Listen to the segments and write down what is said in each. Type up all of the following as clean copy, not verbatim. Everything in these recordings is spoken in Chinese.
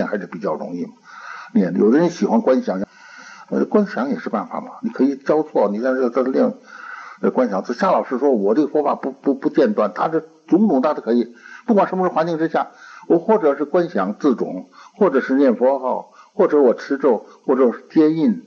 念还是比较容易嘛。念，有的人喜欢观想，观想也是办法嘛。你可以交错，你像这练观想。夏老师说我这个说法不间断，他这种种他都可以，不管什么环境之下，我或者是观想自种，或者是念佛号，或者我持咒，或者是接印。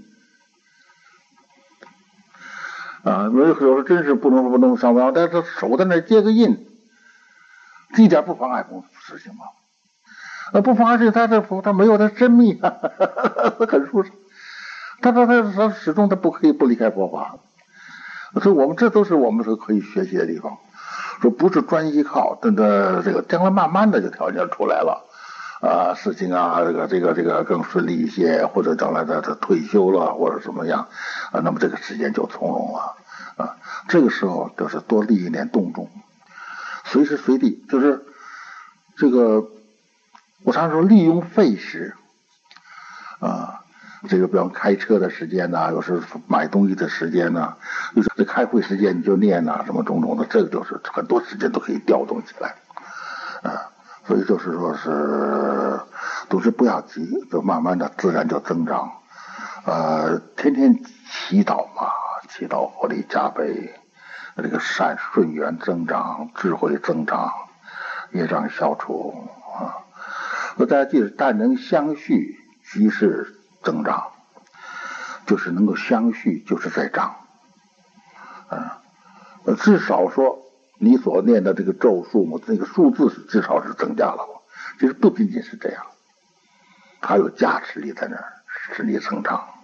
有时候真是不能上班，但是手在那接个印，这一点不妨碍事情吗？不妨碍事情，他没有他真密啊，他很舒适，他始终他不可以不离开佛法，所以我们这都是我们可以学习的地方。说不是专依靠，这个将来慢慢的就条件出来了。事情啊，这个更顺利一些，或者将来他退休了，或者怎么样，那么这个时间就从容了。这个时候就是多立一点动中，随时随地就是这个，我常说利用废时，这个比方开车的时间呐，有时买东西的时间呐，有时开会时间你就念呐，什么种种的，这个就是很多时间都可以调动起来。所以就是说是都是不要急，就慢慢的自然就增长。天天祈祷嘛，祈祷佛力加倍，这个善顺缘增长，智慧增长，业障消除啊。大家记得，但能相续，即是增长，就是能够相续，就是在长。至少说你所念的这个咒数目，这个数字至少是增加了。其实不仅仅是这样，它有加持力在那儿，使你成长。